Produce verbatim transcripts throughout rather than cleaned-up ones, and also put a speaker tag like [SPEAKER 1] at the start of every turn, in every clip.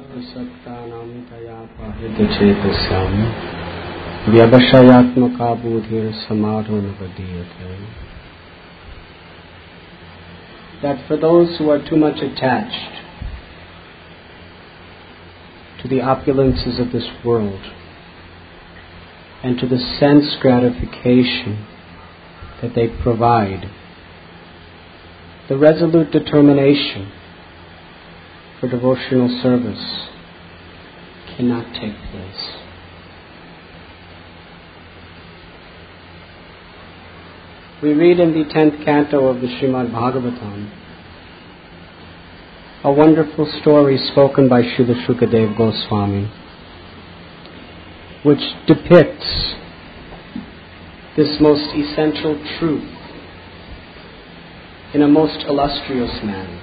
[SPEAKER 1] असक्तानां तया पाहितचेतसां व्यवसायात्मका बुद्धिर समाधो न विद्यते. That for those who are too much attached to the opulences of this world and to the sense gratification that they provide, the resolute determination for devotional service cannot take place. We read in the tenth canto of the Srimad Bhagavatam a wonderful story spoken by Srila Shukadeva Goswami, which depicts this most essential truth in a most illustrious manner.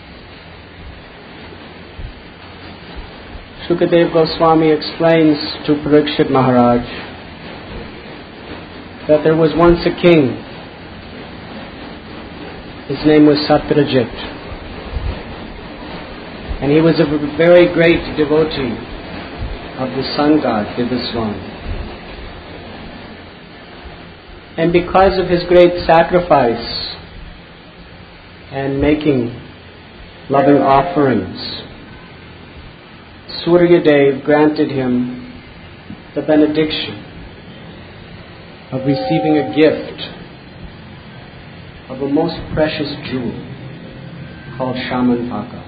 [SPEAKER 1] Shukadeva Goswami explains to Parikshit Maharaj that there was once a king. His name was Satyajit, and he was a very great devotee of the sun god Vivaswan. And because of his great sacrifice and making loving offerings, Suryadev granted him the benediction of receiving a gift of a most precious jewel called Shamantaka.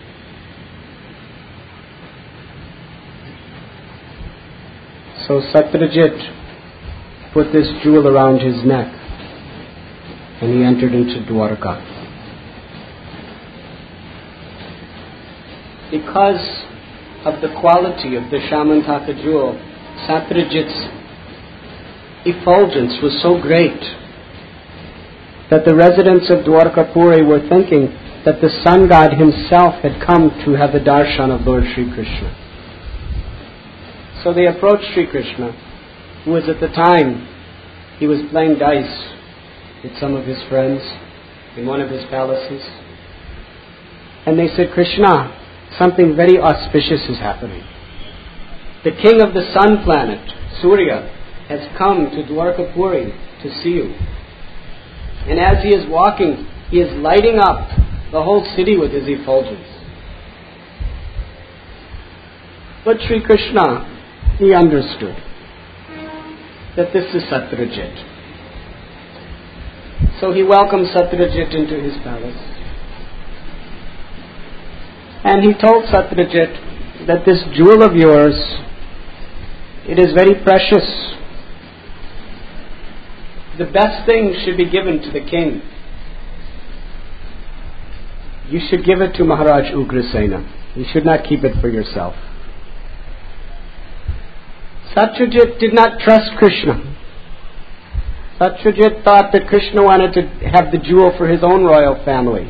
[SPEAKER 1] So Satyajit put this jewel around his neck and he entered into Dwarka. Because of the quality of the Shamantaka jewel, Satyajit's effulgence was so great that the residents of Dwarkapuri were thinking that the sun god himself had come to have the darshan of Lord Sri Krishna. So they approached Sri Krishna, who was at the time, he was playing dice with some of his friends in one of his palaces. And they said, Krishna, something very auspicious is happening. The king of the sun planet, Surya, has come to Dwarkapuri to see you. And as he is walking, he is lighting up the whole city with his effulgence. But Sri Krishna, he understood that this is Satyajit. So he welcomed Satyajit into his palace. And he told Satyajit that this jewel of yours, it is very precious. The best thing should be given to the king. You should give it to Maharaj Ugrasena. You should not keep it for yourself. Satyajit did not trust Krishna. Satyajit thought that Krishna wanted to have the jewel for his own royal family.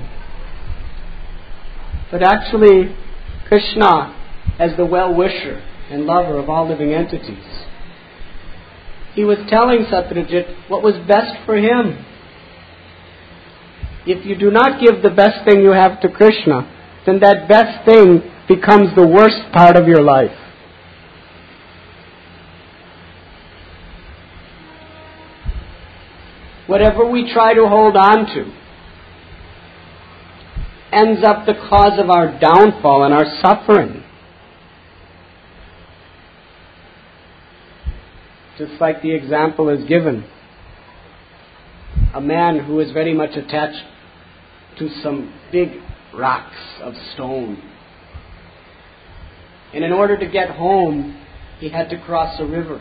[SPEAKER 1] But actually, Krishna, as the well-wisher and lover of all living entities, he was telling Satyajit what was best for him. If you do not give the best thing you have to Krishna, then that best thing becomes the worst part of your life. Whatever we try to hold on to ends up the cause of our downfall and our suffering. Just like the example is given. A man who is very much attached to some big rocks of stone. And in order to get home, he had to cross a river.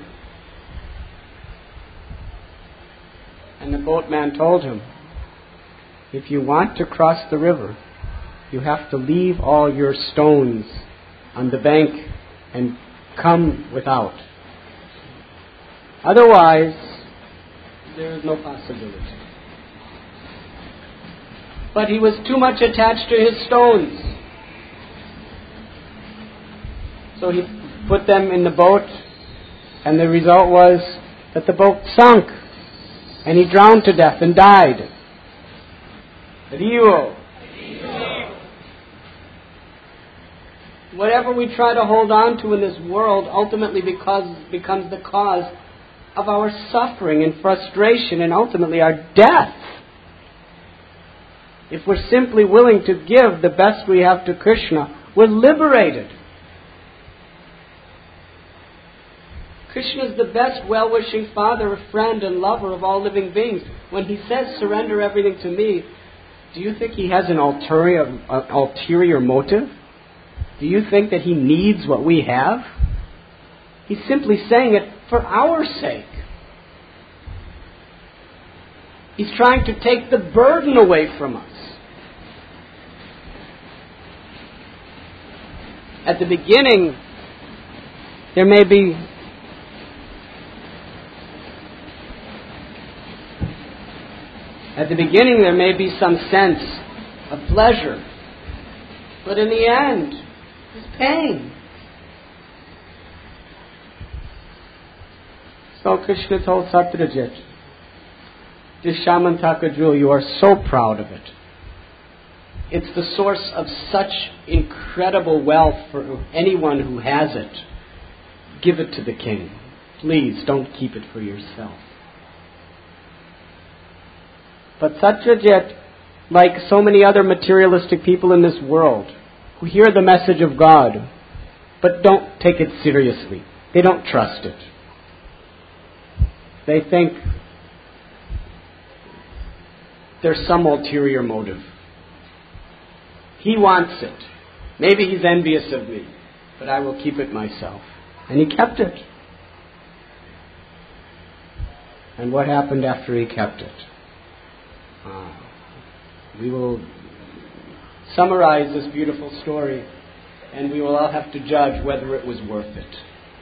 [SPEAKER 1] And the boatman told him, if you want to cross the river, you have to leave all your stones on the bank and come without. Otherwise, there is no possibility. But he was too much attached to his stones. So he put them in the boat, and the result was that the boat sunk, and he drowned to death and died. Rio. Whatever we try to hold on to in this world ultimately because, becomes the cause of our suffering and frustration and ultimately our death. If we're simply willing to give the best we have to Krishna, we're liberated. Krishna is the best well-wishing father, friend, and lover of all living beings. When he says, surrender everything to me, do you think he has an ulterior, uh, ulterior motive? Do you think that he needs what we have? He's simply saying it for our sake. He's trying to take the burden away from us. At the beginning, there may be At the beginning there may be some sense of pleasure, but in the end, there's pain. So Krishna told Satyajit, this Shamantaka jewel, you are so proud of it. It's the source of such incredible wealth for anyone who has it. Give it to the king. Please don't keep it for yourself. But Satyajit, like so many other materialistic people in this world, who hear the message of God, but don't take it seriously. They don't trust it. They think there's some ulterior motive. He wants it. Maybe he's envious of me, but I will keep it myself. And he kept it. And what happened after he kept it? Uh, we will summarize this beautiful story, and we will all have to judge whether it was worth it.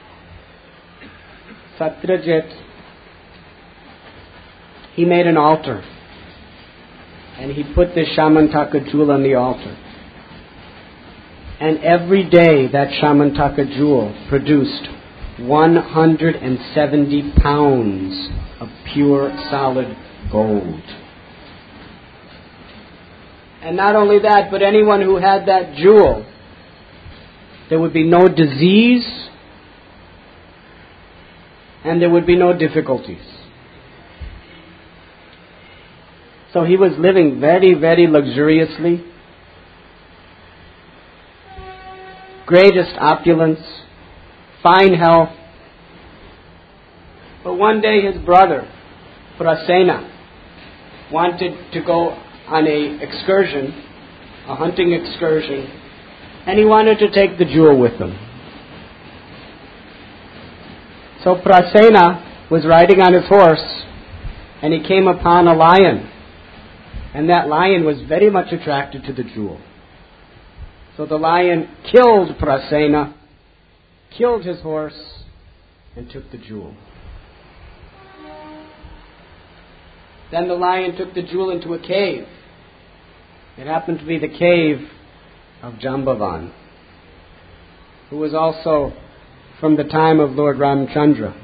[SPEAKER 1] Satyajit, he made an altar, and he put this Shamantaka jewel on the altar. And every day that Shamantaka jewel produced one hundred seventy pounds of pure solid gold. And not only that, but anyone who had that jewel, there would be no disease and there would be no difficulties. So he was living very, very luxuriously. Greatest opulence, fine health. But one day his brother, Prasena, wanted to go on a excursion, a hunting excursion, and he wanted to take the jewel with him. So Prasena was riding on his horse, and he came upon a lion, and that lion was very much attracted to the jewel. So the lion killed Prasena, killed his horse, and took the jewel. Then the lion took the jewel into a cave. It happened to be the cave of Jambavan, who was also from the time of Lord Ramchandra.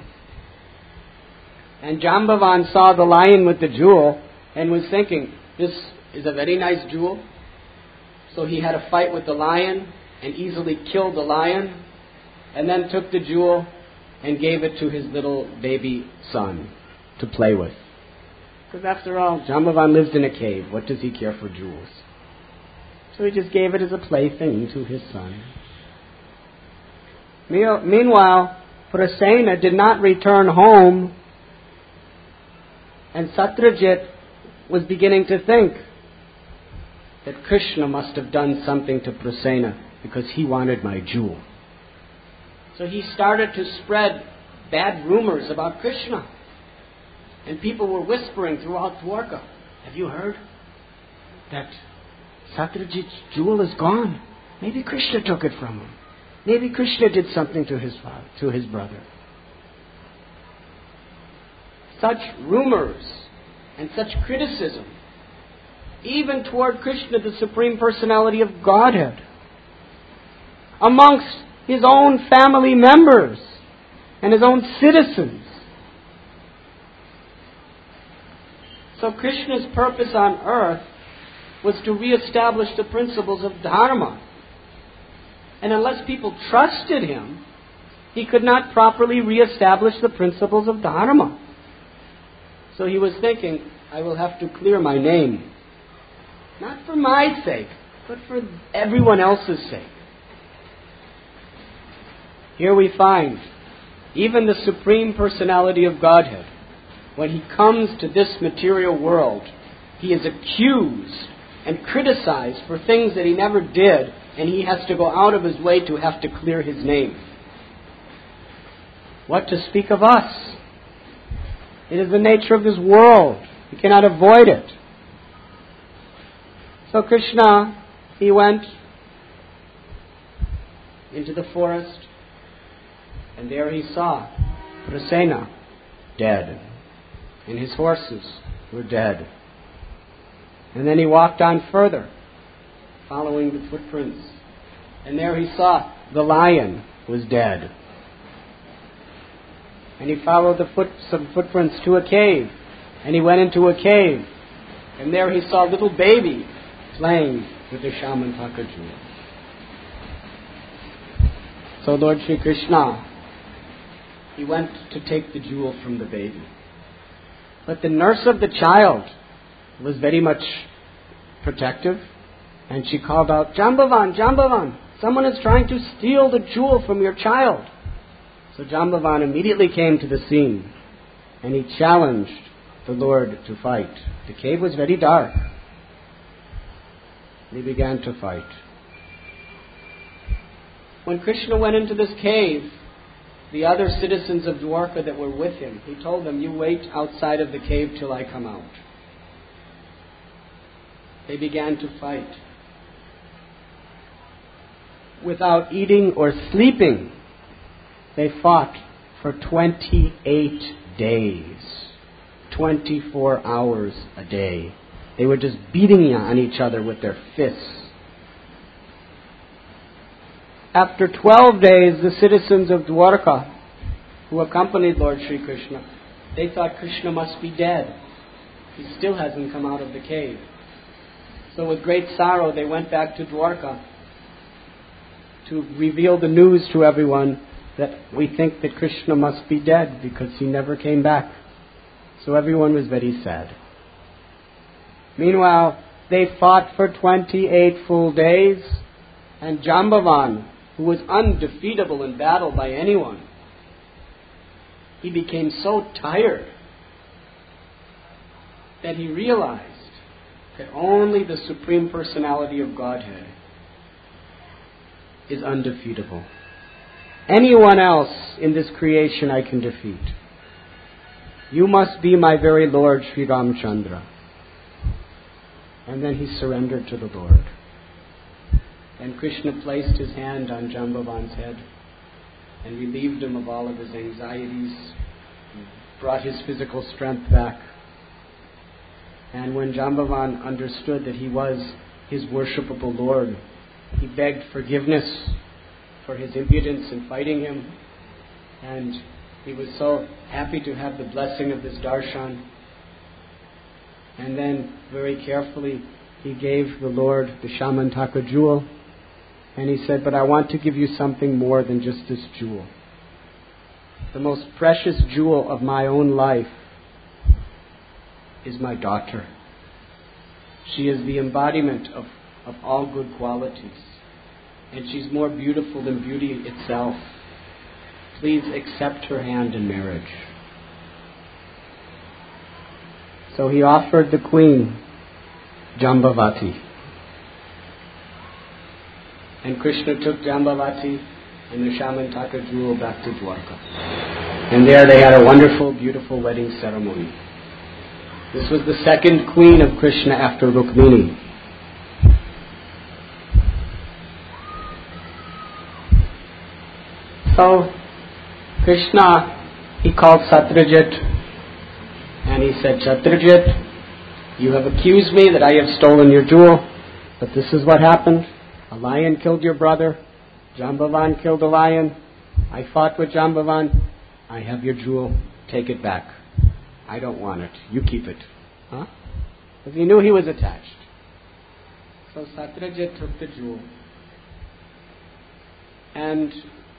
[SPEAKER 1] And Jambavan saw the lion with the jewel and was thinking, this is a very nice jewel. So he had a fight with the lion and easily killed the lion, and then took the jewel and gave it to his little baby son to play with. Because after all, Jambavan lives in a cave. What does he care for jewels? So he just gave it as a plaything to his son. Meanwhile, Prasena did not return home, and Satyajit was beginning to think that Krishna must have done something to Prasena because he wanted my jewel. So he started to spread bad rumors about Krishna. And people were whispering throughout Dwarka, have you heard that Satyajit's jewel is gone? Maybe Krishna took it from him. Maybe Krishna did something to his father, to his brother. Such rumors and such criticism, even toward Krishna, the Supreme Personality of Godhead, amongst his own family members and his own citizens. So Krishna's purpose on earth was to reestablish the principles of Dharma. And unless people trusted him, he could not properly reestablish the principles of Dharma. So he was thinking, I will have to clear my name. Not for my sake, but for everyone else's sake. Here we find even the Supreme Personality of Godhead, when he comes to this material world, he is accused and criticized for things that he never did, and he has to go out of his way to have to clear his name. What to speak of us? It is the nature of this world. We cannot avoid it. So Krishna, he went into the forest, and there he saw Prasena dead, and his horses were dead. And then he walked on further, following the footprints, and there he saw the lion was dead. And he followed the foot, some footprints to a cave, and he went into a cave, and there he saw a little baby playing with the Shamantaka jewel. So Lord Sri Krishna, he went to take the jewel from the baby. But the nurse of the child was very much protective, and she called out, Jambavan, Jambavan, someone is trying to steal the jewel from your child. So Jambavan immediately came to the scene, and he challenged the Lord to fight. The cave was very dark. They began to fight. When Krishna went into this cave, the other citizens of Dwarka that were with him, he told them, you wait outside of the cave till I come out. They began to fight. Without eating or sleeping, they fought for twenty-eight days. twenty-four hours a day. They were just beating on each other with their fists. After twelve days, the citizens of Dwarka, who accompanied Lord Sri Krishna, they thought Krishna must be dead. He still hasn't come out of the cave. So with great sorrow, they went back to Dwarka to reveal the news to everyone that we think that Krishna must be dead because he never came back. So everyone was very sad. Meanwhile, they fought for twenty-eight full days, and Jambavan, who was undefeatable in battle by anyone, he became so tired that he realized that only the Supreme Personality of Godhead is undefeatable. Anyone else in this creation I can defeat. You must be my very Lord, Sri Ramchandra. And then he surrendered to the Lord. And Krishna placed his hand on Jambavan's head and relieved him of all of his anxieties, brought his physical strength back. And when Jambavan understood that he was his worshipable Lord, he begged forgiveness for his impudence in fighting him. And he was so happy to have the blessing of this darshan. And then, very carefully, he gave the Lord the Shamantaka jewel. And he said, but I want to give you something more than just this jewel. The most precious jewel of my own life is my daughter. She is the embodiment of, of all good qualities. And she's more beautiful than beauty itself. Please accept her hand in marriage. So he offered the queen Jambavati. And Krishna took Jambavati and the Shamantaka jewel back to Dwarka. And there they had a wonderful, beautiful wedding ceremony. This was the second queen of Krishna after Rukmini. So Krishna, he called Satyajit and he said, Satyajit, you have accused me that I have stolen your jewel, but this is what happened. A lion killed your brother. Jambavan killed a lion. I fought with Jambavan. I have your jewel. Take it back. I don't want it. You keep it. Huh? Because he knew he was attached. So Satyajit took the jewel. And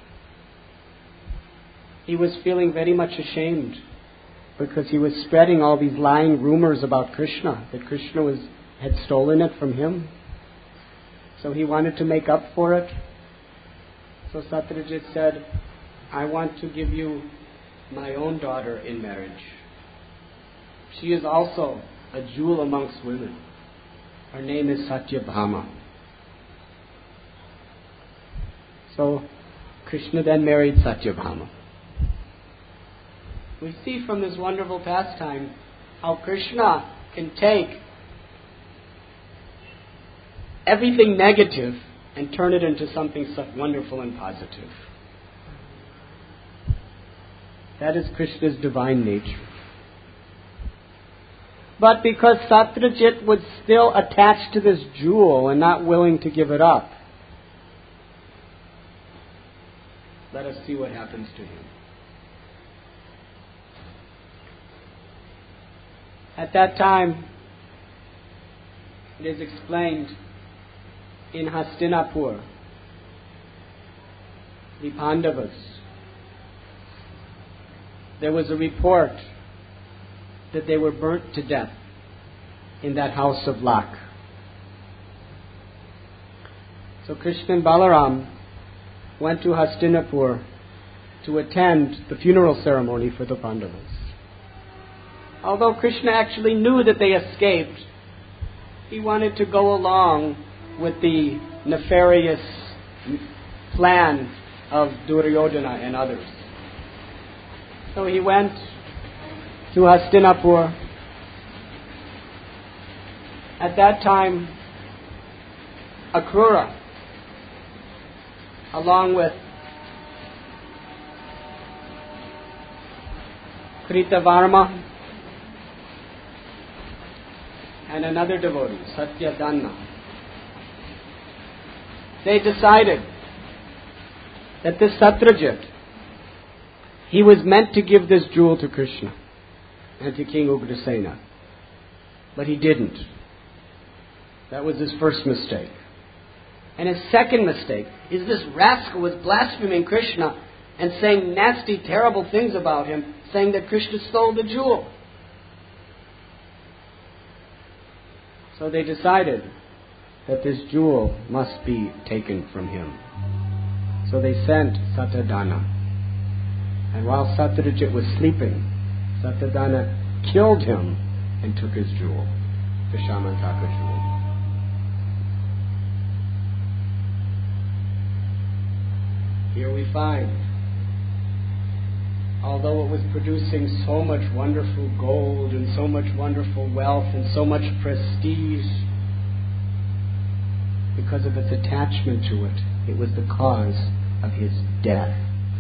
[SPEAKER 1] he was feeling very much ashamed because he was spreading all these lying rumors about Krishna, that Krishna was had stolen it from him. So he wanted to make up for it. So Satyajit said, I want to give you my own daughter in marriage. She is also a jewel amongst women. Her name is Satyabhama. So Krishna then married Satyabhama. We see from this wonderful pastime how Krishna can take everything negative and turn it into something so wonderful and positive. That is Krishna's divine nature. But because Satyajit was still attached to this jewel and not willing to give it up, let us see what happens to him. At that time, it is explained in Hastinapur, the Pandavas, there was a report that they were burnt to death in that house of Lak. So Krishna and Balaram went to Hastinapur to attend the funeral ceremony for the Pandavas. Although Krishna actually knew that they escaped, he wanted to go along with the nefarious plan of Duryodhana and others. So he went to Hastinapur. At that time, Akrura, along with Kritavarma and another devotee, Satyadana, they decided that this Satyajit, he was meant to give this jewel to Krishna and to King Ugrasena, but he didn't. That was his first mistake. And his second mistake is this rascal was blaspheming Krishna and saying nasty, terrible things about him, saying that Krishna stole the jewel. So they decided that this jewel must be taken from him. So they sent Satyadana. And while Satyajit was sleeping, Satyadana killed him and took his jewel, the Shamantaka jewel. Here we find, although it was producing so much wonderful gold and so much wonderful wealth and so much prestige, because of its attachment to it, it was the cause of his death.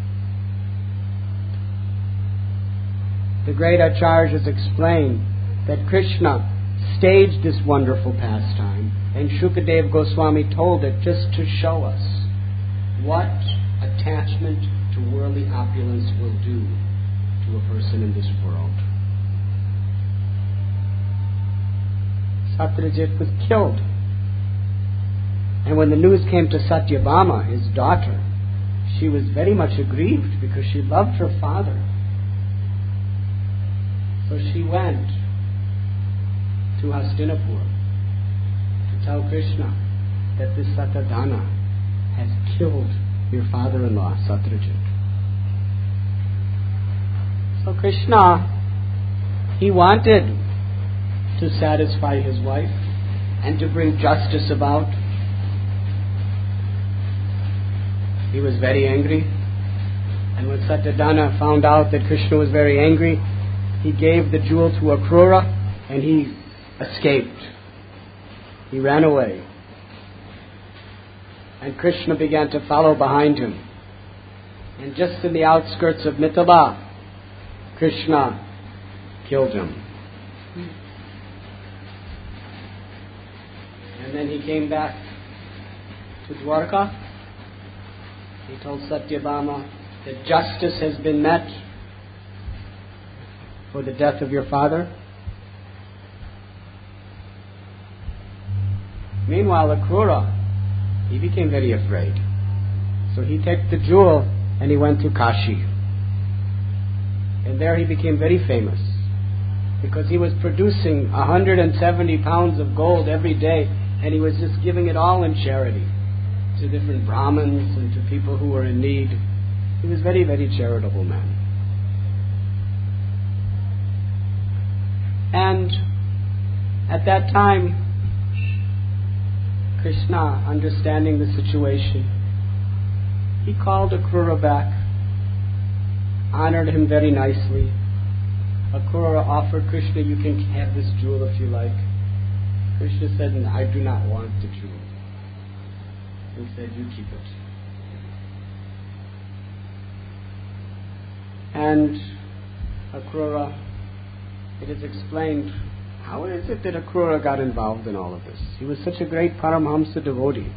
[SPEAKER 1] The great acharyas explain that Krishna staged this wonderful pastime, and Shukadev Goswami told it just to show us what attachment to worldly opulence will do to a person in this world. Satyajit was killed. And when the news came to Satyabhama, his daughter, she was very much aggrieved because she loved her father. So she went to Hastinapur to tell Krishna that this Satyadana has killed your father-in-law, Satyajit. So Krishna, he wanted to satisfy his wife and to bring justice about. He was very angry. And when Satyadana found out that Krishna was very angry, he gave the jewel to Akrura and he escaped. He ran away. And Krishna began to follow behind him. And just in the outskirts of Mithila, Krishna killed him. And then he came back to Dwarka. He told Satyabhama that justice has been met for the death of your father. Meanwhile, Akrura, he became very afraid. So he took the jewel and he went to Kashi. And there he became very famous, because he was producing one hundred seventy pounds of gold every day, and he was just giving it all in charity to different Brahmins and to people who were in need. He was a very, very charitable man. And at that time, Krishna, understanding the situation, he called Akrura back, honored him very nicely. Akrura offered Krishna, you can have this jewel if you like. Krishna said, I do not want the jewel. He said, you keep it. And Akrura, it is explained, how is it that Akrura got involved in all of this? He was such a great Paramhamsa devotee.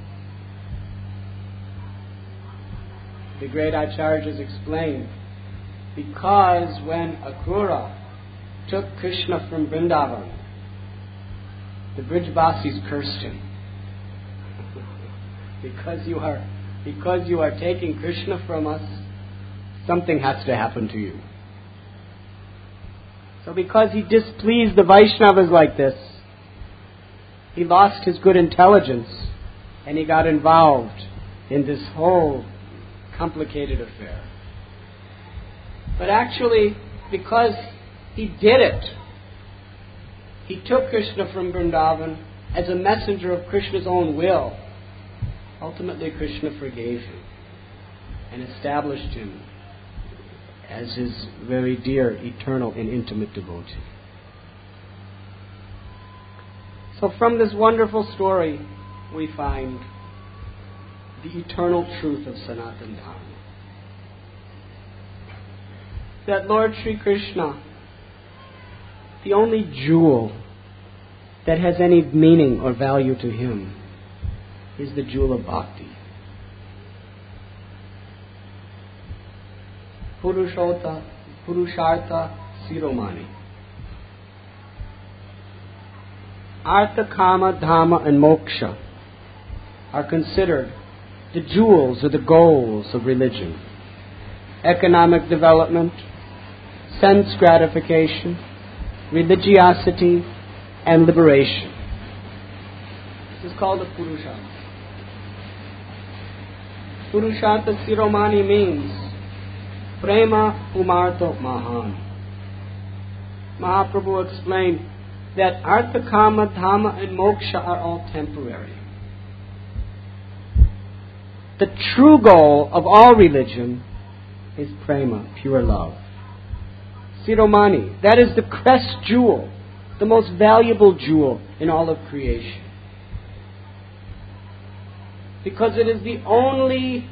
[SPEAKER 1] The great Acharyas explained, because when Akrura took Krishna from Vrindavan, the Brijvasis cursed him. because you are because you are taking Krishna from us, something has to happen to you. So because he displeased the Vaishnavas like this, he lost his good intelligence and he got involved in this whole complicated affair. But actually, because he did it, he took Krishna from Vrindavan as a messenger of Krishna's own will. Ultimately, Krishna forgave him and established him as his very dear, eternal, and intimate devotee. So from this wonderful story, we find the eternal truth of Sanatana Dharma. That Lord Sri Krishna, the only jewel that has any meaning or value to him, is the jewel of bhakti. Purushota, Purushartha Siromani. Artha, Kama, Dhamma, and Moksha are considered the jewels or the goals of religion. Economic development, sense gratification, religiosity, and liberation. This is called the Purushartha. Purushartha Siromani means Prema Umarto Mahan. Mahaprabhu explained that Artha, Kama, Dhamma, and Moksha are all temporary. The true goal of all religion is Prema, pure love. Siromani, that is the crest jewel, the most valuable jewel in all of creation. Because it is the only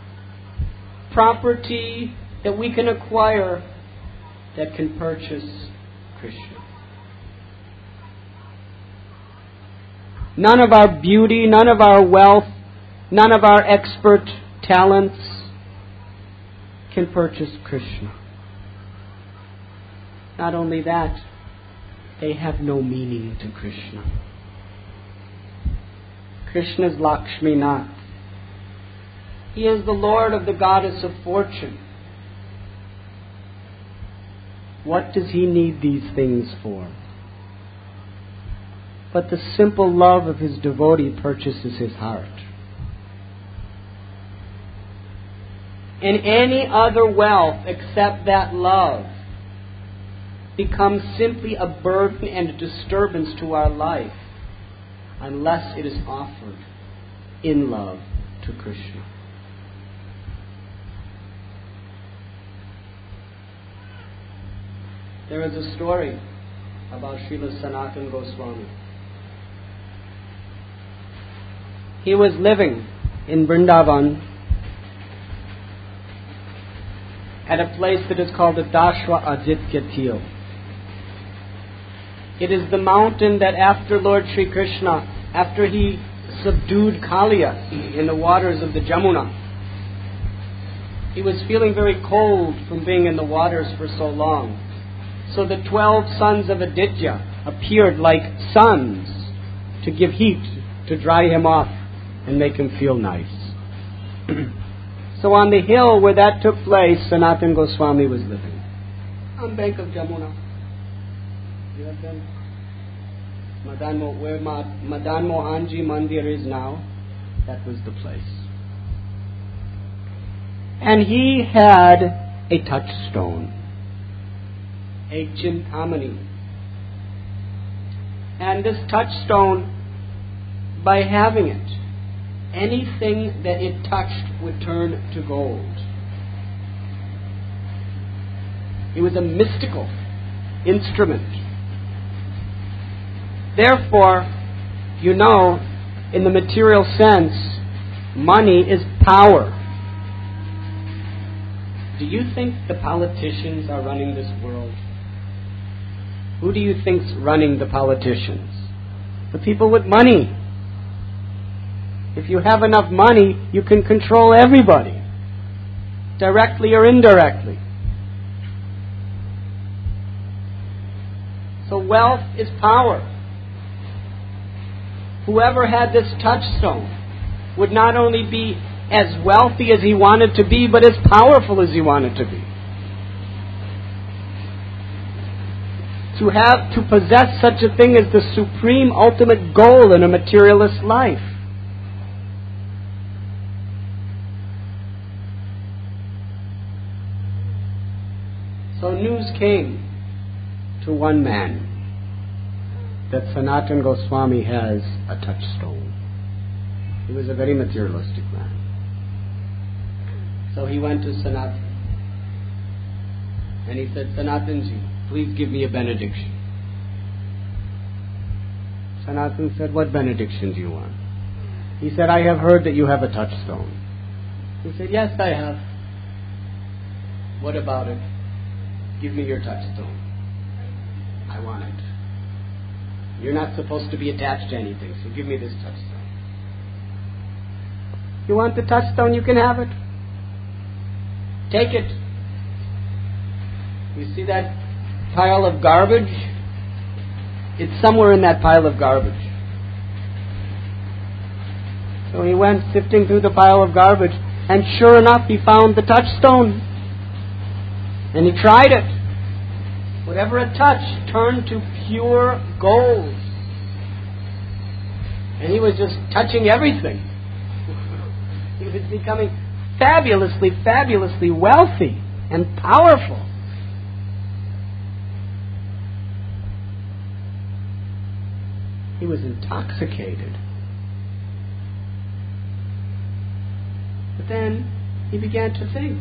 [SPEAKER 1] property that we can acquire that can purchase Krishna. None of our beauty, none of our wealth, none of our expert talents can purchase Krishna. Not only that, they have no meaning to Krishna. Krishna is Lakshmi Nath. He is the Lord of the goddess of fortune. What does he need these things for? But the simple love of his devotee purchases his heart. And any other wealth except that love becomes simply a burden and a disturbance to our life unless it is offered in love to Krishna. There is a story about Srila Sanatana Goswami. He was living in Vrindavan at a place that is called the Dashwa Aditya Til. It is the mountain that after Lord Sri Krishna, after he subdued Kaliya in the waters of the Jamuna, he was feeling very cold from being in the waters for so long. So the twelve sons of Aditya appeared like suns to give heat, to dry him off and make him feel nice. So on the hill where that took place, Sanatana Goswami was living. On bank of Jamuna. You have been? Madan Mo- where Ma- Madan Mohanji Mandir is now, that was the place. And he had a touchstone, a Chintamani. And this touchstone, by having it, anything that it touched would turn to gold. It was a mystical instrument. Therefore, you know, in the material sense, money is power. Do you think the politicians are running this world? Who do you think's running the politicians? The people with money. If you have enough money, you can control everybody, directly or indirectly. So wealth is power. Whoever had this touchstone would not only be as wealthy as he wanted to be, but as powerful as he wanted to be. To have, to possess such a thing is the supreme ultimate goal in a materialist life. So news came to one man that Sanatana Goswami has a touchstone. He was a very materialistic man. So he went to Sanatana and he said, Sanatanji, please give me a benediction. Sanatana said, what benediction do you want? He said, I have heard that you have a touchstone. He said, yes, I have. What about it? Give me your touchstone. I want it. You're not supposed to be attached to anything, so give me this touchstone. You want the touchstone, you can have it. Take it. You see that pile of garbage? It's somewhere in that pile of garbage. So he went sifting through the pile of garbage, and sure enough, he found the touchstone. And he tried it. Whatever it touched turned to pure gold. And he was just touching everything. He was becoming fabulously, fabulously wealthy and powerful. He was intoxicated. But then he began to think.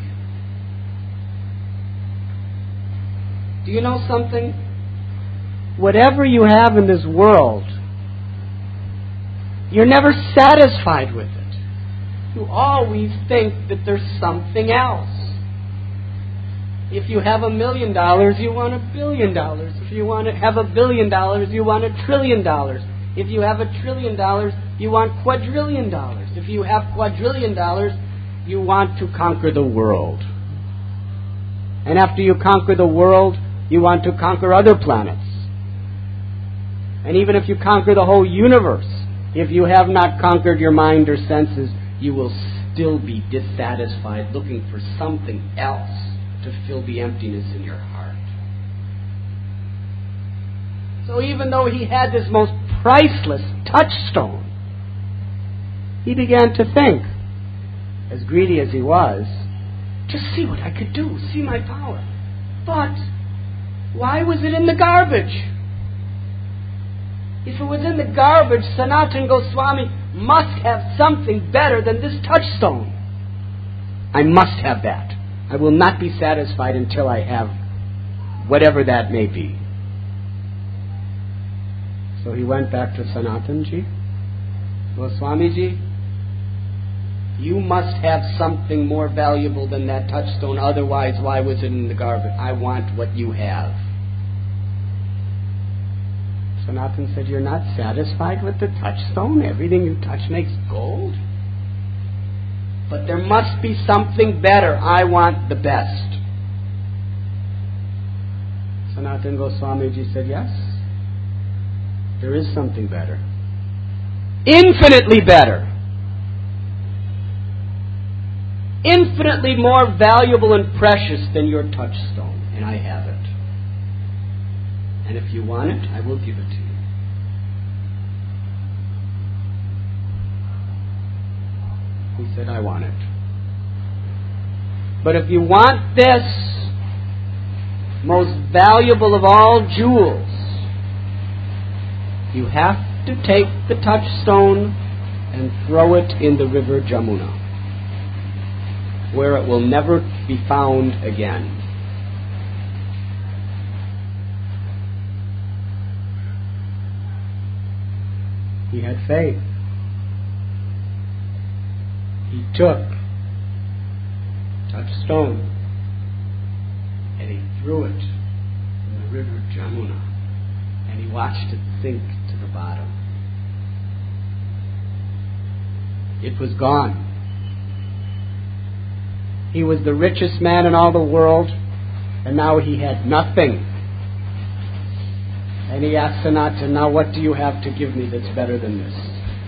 [SPEAKER 1] Do you know something? Whatever you have in this world, you're never satisfied with it. You always think that there's something else. If you have a million dollars, you want a billion dollars. If you want to have a billion dollars, you want a trillion dollars. If you have a trillion dollars, you want quadrillion dollars. If you have quadrillion dollars, you want to conquer the world. And after you conquer the world, you want to conquer other planets. And even if you conquer the whole universe, if you have not conquered your mind or senses, you will still be dissatisfied, looking for something else to fill the emptiness in your heart. So even though he had this most priceless touchstone, he began to think, as greedy as he was, just see what I could do, see my power. But why was it in the garbage? If it was in the garbage, Sanatana Goswami must have something better than this touchstone. I must have that. I will not be satisfied until I have whatever that may be. So he went back to Sanatanji. Goswamiji, you must have something more valuable than that touchstone. Otherwise, why was it in the garbage? I want what you have. Sanatana said, you're not satisfied with the touchstone? Everything you touch makes gold? But there must be something better. I want the best. Sanatana Goswamiji said, yes, there is something better. Infinitely better. infinitely more valuable and precious than your touchstone, and I have it. And if you want it, I will give it to you. He said, I want it. But if you want this most valuable of all jewels, you have to take the touchstone and throw it in the river Jamuna, where it will never be found again. He had faith. He took touchstone and he threw it in the river Jamuna, and he watched it sink to the bottom. It was gone. He was the richest man in all the world, and now he had nothing. And he asked Sanatana, now what do you have to give me that's better than this?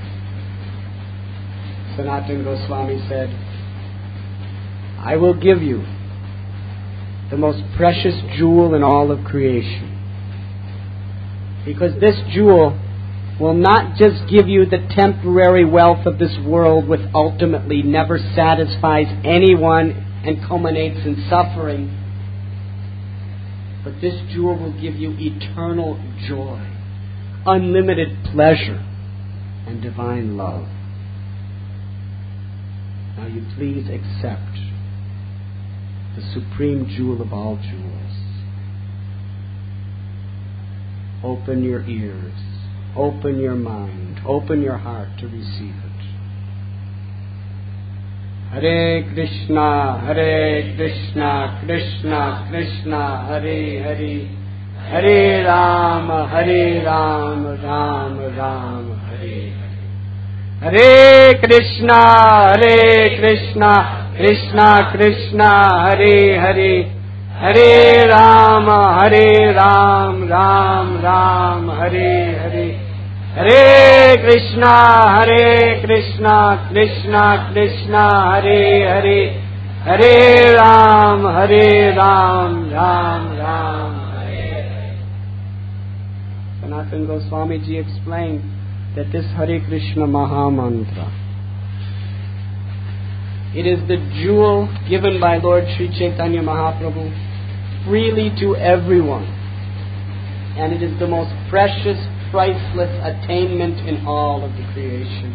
[SPEAKER 1] Sanatana Goswami said, I will give you the most precious jewel in all of creation. Because this jewel will not just give you the temporary wealth of this world, which ultimately never satisfies anyone and culminates in suffering, but this jewel will give you eternal joy, unlimited pleasure, and divine love. Now you please accept the supreme jewel of all jewels. Open your ears, open your mind, open your heart to receive it. Hare Krishna, Hare Krishna, Krishna Krishna, Hare Hare, Hare Rama, Hare Rama, Rama Rama, Hare Hare. Hare Krishna, Hare Krishna, Krishna Krishna, Hare Hare, Hare Rama, Hare Rama, Ram Ram, Hare Hare. Hare Krishna, Hare Krishna, Krishna Krishna, Hare Hare, Hare Ram, Hare Ram, Ram Ram, Hare Hare. Sanatana Goswami Ji explained that this Hare Krishna Maha Mantra, it is the jewel given by Lord Sri Chaitanya Mahaprabhu freely to everyone, and it is the most precious, priceless attainment in all of the creation.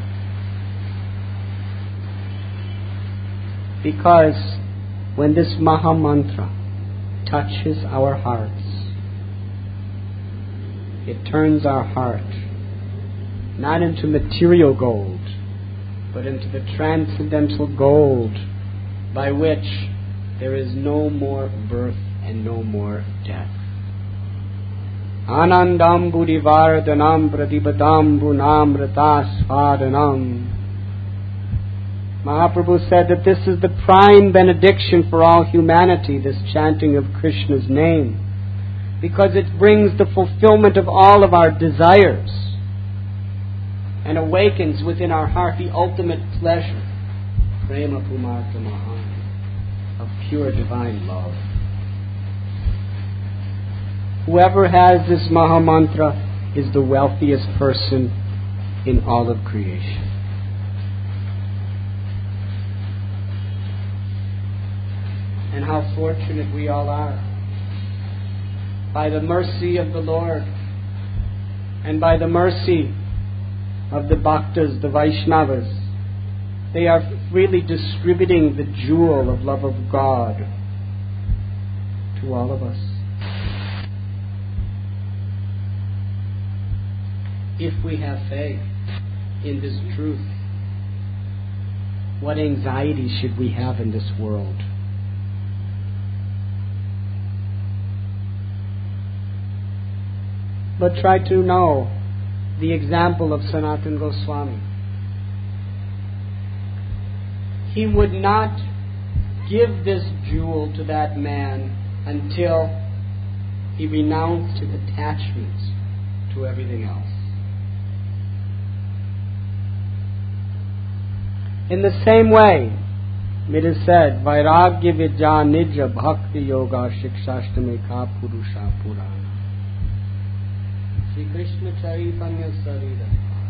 [SPEAKER 1] Because when this Maha Mantra touches our hearts, it turns our heart not into material gold, but into the transcendental gold by which there is no more birth and no more death. Anandambu divardhanam pradibadambu namratasvadanam. Mahaprabhu said that this is the prime benediction for all humanity, this chanting of Krishna's name, because it brings the fulfillment of all of our desires and awakens within our heart the ultimate pleasure, prema pumartha mahan, of pure divine love. Whoever has this Maha Mantra is the wealthiest person in all of creation. And how fortunate we all are. By the mercy of the Lord and by the mercy of the Bhaktas, the Vaishnavas, they are freely distributing the jewel of love of God to all of us. If we have faith in this truth, what anxiety should we have in this world? But try to know the example of Sanatana Goswami. He would not give this jewel to that man until he renounced his attachments to everything else. In the same way, It is said, Vairagya Vidya Nija Bhakti Yoga Shikshashtame Ka Purusha Purana. Sri Krishna Chaitanya Sarira.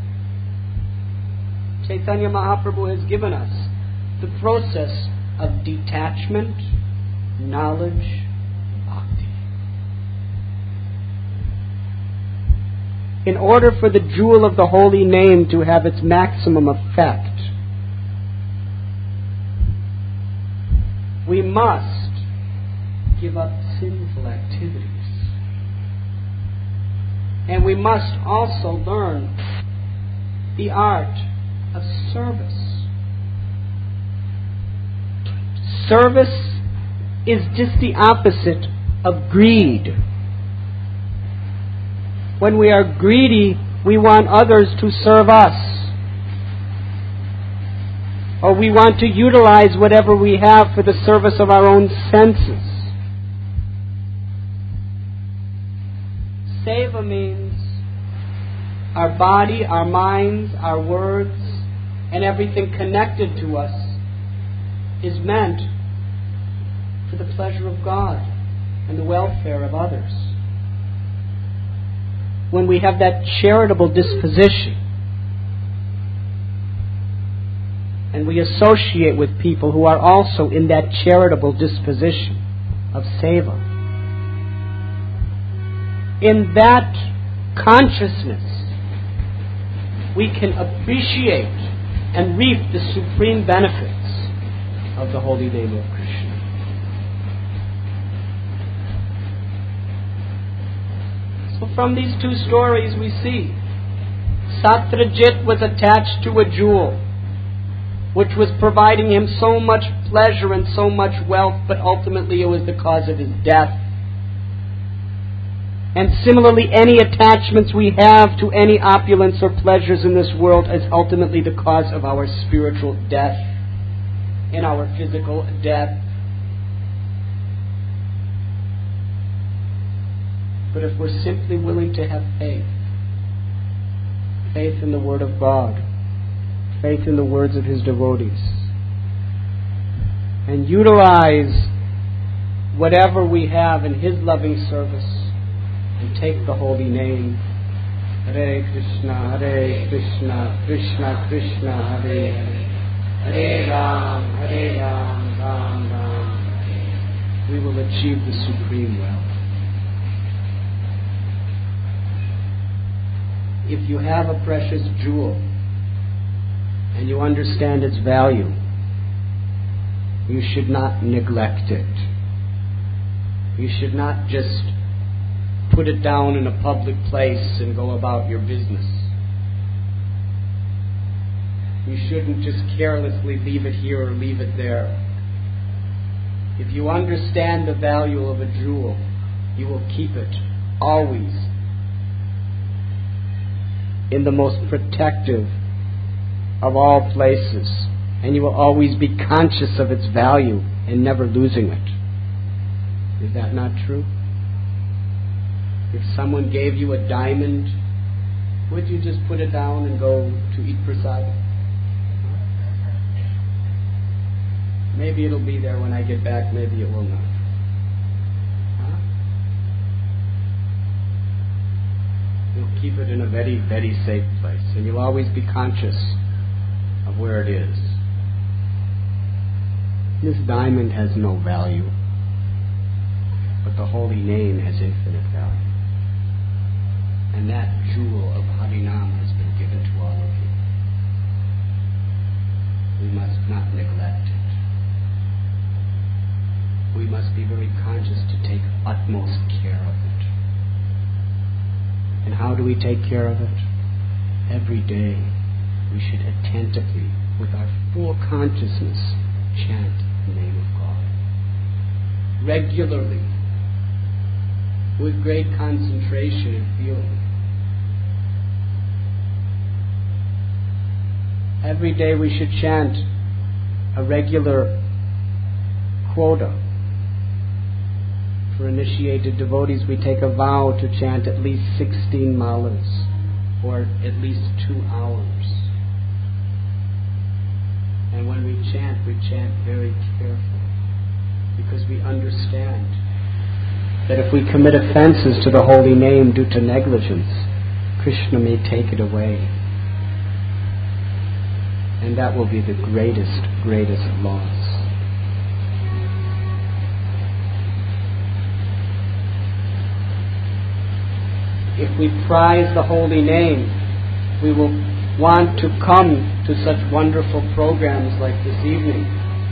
[SPEAKER 1] Chaitanya Mahaprabhu has given us the process of detachment, knowledge, bhakti. In order for the jewel of the holy name to have its maximum effect, we must give up sinful activities. And we must also learn the art of service. Service is just the opposite of greed. When we are greedy, we want others to serve us. Or we want to utilize whatever we have for the service of our own senses. Seva means our body, our minds, our words, and everything connected to us is meant for the pleasure of God and the welfare of others. When we have that charitable disposition, and we associate with people who are also in that charitable disposition of seva, in that consciousness, we can appreciate and reap the supreme benefits of the holy name of Krishna. So from these two stories we see Satyajit was attached to a jewel which was providing him so much pleasure and so much wealth, but ultimately it was the cause of his death. And similarly, any attachments we have to any opulence or pleasures in this world is ultimately the cause of our spiritual death and our physical death. But if we're simply willing to have faith, faith in the Word of God, faith in the words of His devotees, and utilize whatever we have in His loving service, and take the holy name, Hare Krishna, Hare Krishna, Krishna Krishna, Hare Hare, Hare Ram, Hare Ram, Ram Ram, Hare. We will achieve the supreme wealth. If you have a precious jewel and you understand its value, you should not neglect it. You should not just put it down in a public place and go about your business. You shouldn't just carelessly leave it here or leave it there. If you understand the value of a jewel, you will keep it always in the most protective of all places, and you will always be conscious of its value and never losing it. Is that not true? If someone gave you a diamond, would you just put it down and go to eat prasad? Maybe it'll be there when I get back, maybe it will not. Huh? You'll keep it in a very, very safe place, and you'll always be conscious of where it is. This diamond has no value, but the holy name has infinite value. And that jewel of Harinam has been given to all of you. We must not neglect it. We must be very conscious to take utmost care of it. And how do we take care of it? Every day we should attentively, with our full consciousness, chant the name of God. Regularly, with great concentration and feeling. Every day we should chant a regular quota. For initiated devotees, we take a vow to chant at least sixteen malas, or at least two hours. And when we chant, we chant very carefully, because we understand that if we commit offenses to the holy name due to negligence, Krishna may take it away. And that will be the greatest, greatest loss. If we prize the holy name, we will want to come to such wonderful programs like this evening.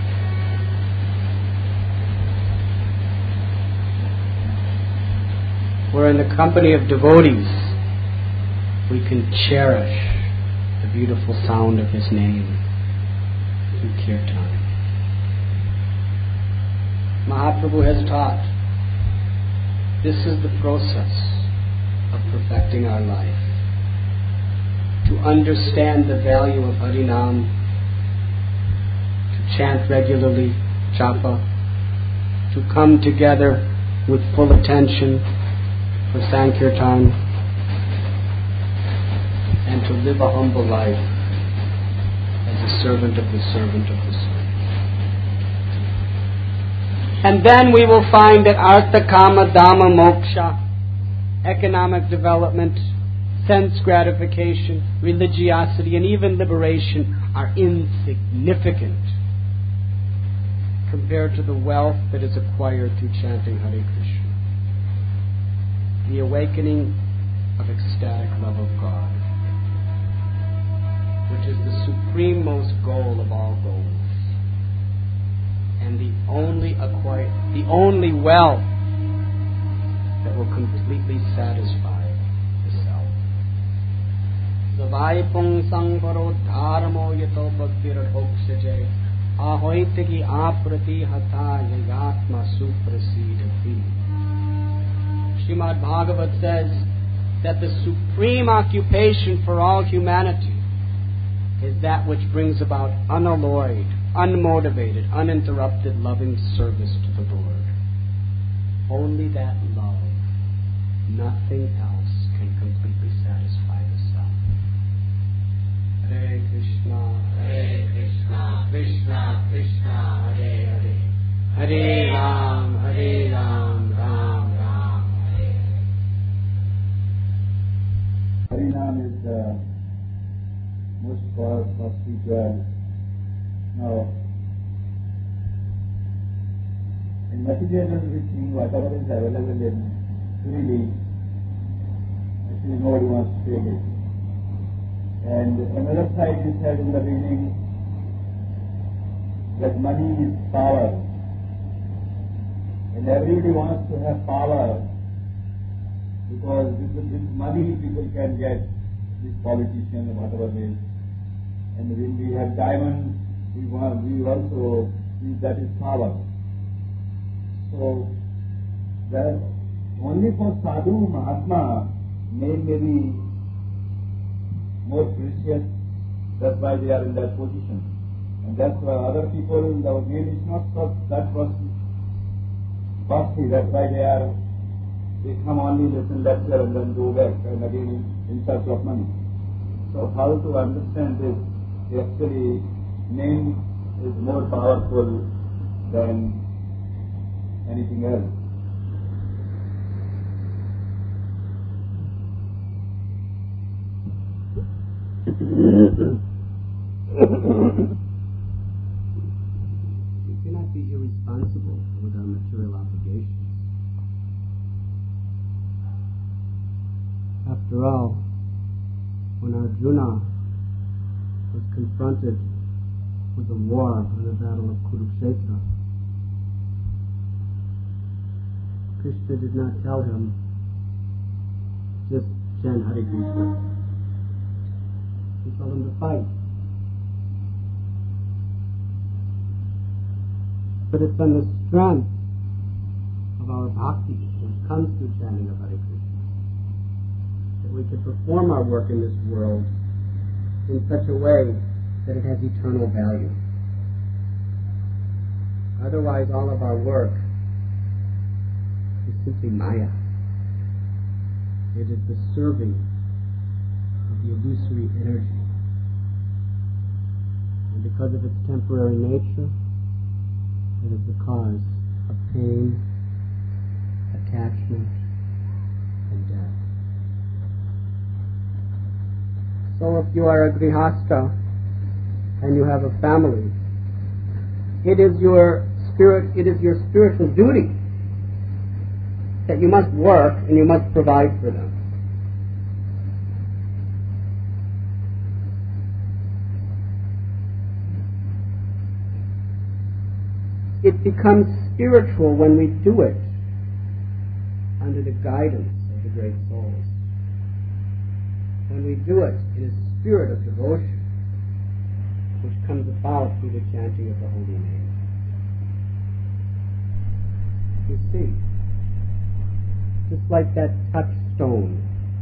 [SPEAKER 1] Where in the company of devotees, we can cherish the beautiful sound of His name through kirtan. Mahaprabhu has taught, this is the process of perfecting our life. To understand the value of Harinam, to chant regularly, japa, to come together with full attention for Sankirtan, and to live a humble life as a servant of the servant of the servant. And then we will find that Artha, Kama, Dhamma, Moksha, economic development, sense gratification, religiosity, and even liberation are insignificant compared to the wealth that is acquired through chanting Hare Krishna. The awakening of ecstatic love of God, which is the supreme-most goal of all goals, and the only acquired, the only wealth that will completely satisfy the self. Savaipung sangparo dharmo yato bhaktiradhokshaje ahoitiki aprati hata yagatma suprasidati. Srimad Bhagavat says that the supreme occupation for all humanity is that which brings about unalloyed, unmotivated, uninterrupted loving service to the Lord. Only that love, nothing else, can completely satisfy the self. Hare Krishna, Hare Krishna, Krishna Krishna, Hare Hare, Hare Ram, Hare Ram, Ram Ram, Hare Hare.
[SPEAKER 2] Harinam is the most powerful spiritual. Now, in material everything, whatever is available in freely, actually nobody wants to take it. And another side is said in the beginning that money is power. And everybody wants to have power because with, with money people can get this politician or whatever it is. And when we have diamonds, we want, we also see that is power. So, that only for Sadhu Mahatma name may be more precious, that's why they are in that position. And that's why other people, the name is not for that person costly, that's why they are, they come only listen lecture and then go back and again in, in search of money. So how to understand this? Actually, name is more powerful than anything else.
[SPEAKER 1] We cannot be irresponsible with our material obligations. After all, when Arjuna was confronted with the war in the battle of Kurukshetra, Krishna did not tell him, just chant Hare Krishna. He told him to fight. But it's on the strength of our bhakti, which comes through chanting of Hare Krishna, that we can perform our work in this world in such a way that it has eternal value. Otherwise, all of our work is simply maya. It is the serving of the illusory energy. And And because of its temporary nature, it is the cause of pain, attachment, and death. So if you are a grihastha and you have a family, it is your spirit, it is your spiritual duty that you must work and you must provide for them. It becomes spiritual when we do it under the guidance of the great souls. When we do it in a spirit of devotion, which comes about through the chanting of the holy name. You see, just like that touchstone.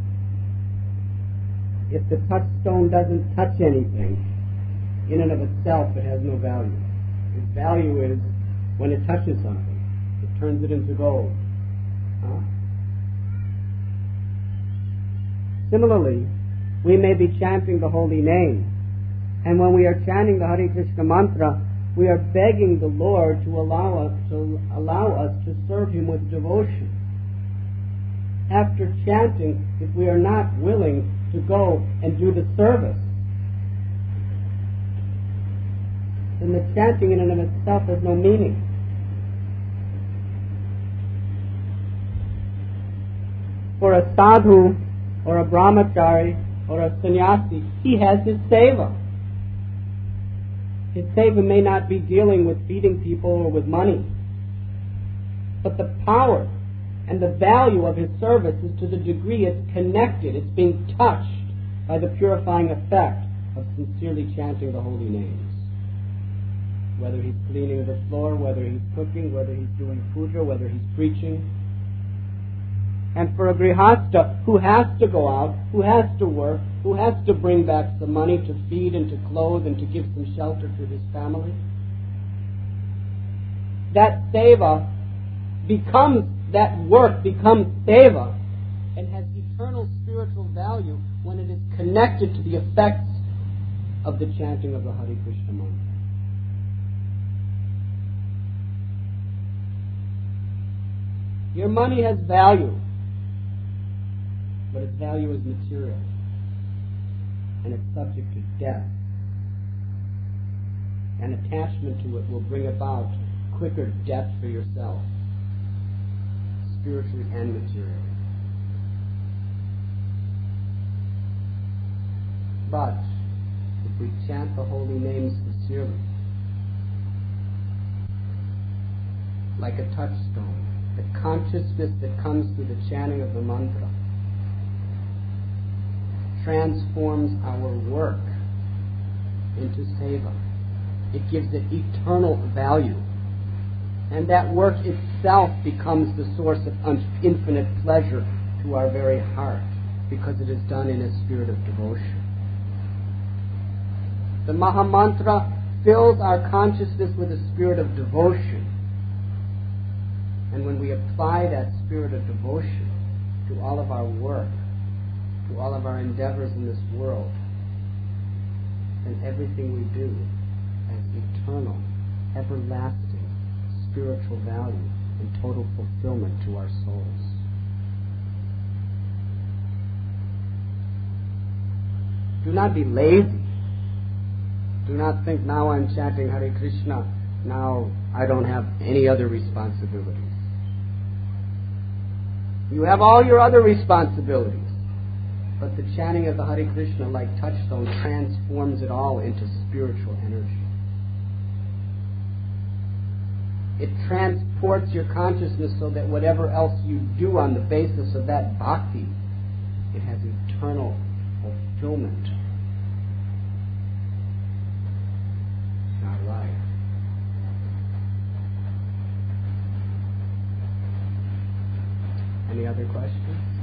[SPEAKER 1] If the touchstone doesn't touch anything, in and of itself it has no value. Its value is when it touches something, it turns it into gold. Huh? Similarly, we may be chanting the holy name, and when we are chanting the Hare Krishna mantra, we are begging the Lord to allow us to allow us to serve Him with devotion. After chanting, if we are not willing to go and do the service, then the chanting in and of itself has no meaning. For a sadhu, or a brahmachari, or a sannyasi, he has his seva. His seva may not be dealing with feeding people or with money, but the power and the value of his service is to the degree it's connected, it's being touched by the purifying effect of sincerely chanting the holy names. Whether he's cleaning the floor, whether he's cooking, whether he's doing puja, whether he's preaching. And for a grihastha who has to go out, who has to work, who has to bring back some money to feed and to clothe and to give some shelter to his family, that seva becomes, that work becomes seva and has eternal spiritual value when it is connected to the effects of the chanting of the Hare Krishna mantra. Your money has value, but its value is material, and it's subject to death. And attachment to it will bring about quicker death for yourself, spiritually and materially. But if we chant the holy name sincerely, like a touchstone, the consciousness that comes through the chanting of the mantra transforms our work into seva. It gives it eternal value. And that work itself becomes the source of infinite pleasure to our very heart, because it is done in a spirit of devotion. The Mahamantra fills our consciousness with a spirit of devotion. And when we apply that spirit of devotion to all of our work, to all of our endeavors in this world, then everything we do has eternal, everlasting, spiritual value and total fulfillment to our souls. Do not be lazy. Do not think, now I'm chanting Hare Krishna, now I don't have any other responsibilities. You have all your other responsibilities, but the chanting of the Hare Krishna, like touchstone, transforms it all into spiritual energy. It transports your consciousness so that whatever else you do on the basis of that bhakti, it has eternal fulfillment in our life. Any other questions?